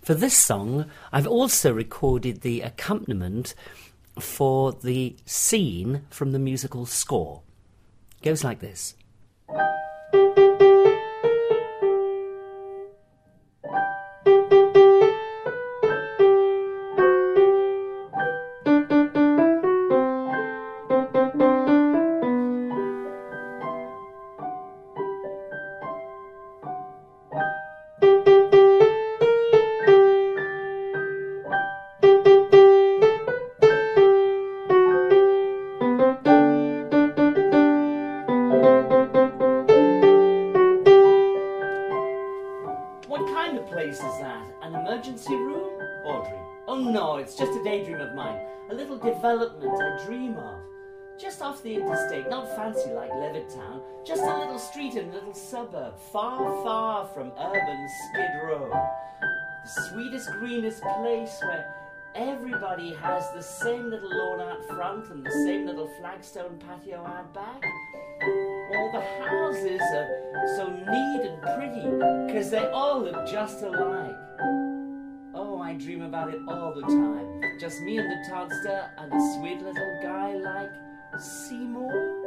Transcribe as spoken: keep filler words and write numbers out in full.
For this song, I've also recorded the accompaniment for the scene from the musical Score. It goes like this. What kind of place is that? An emergency room, Audrey? Oh no, it's just a daydream of mine. A little development I dream of. Just off the interstate, not fancy like Levittown. Just a little street in a little suburb, far, far from urban Skid Row. The sweetest, greenest place where everybody has the same little lawn out front and the same little flagstone patio out back. All the houses are so neat and pretty because they all look just alike. Oh, I dream about it all the time. Just me and the toadster and a sweet little guy like Seymour.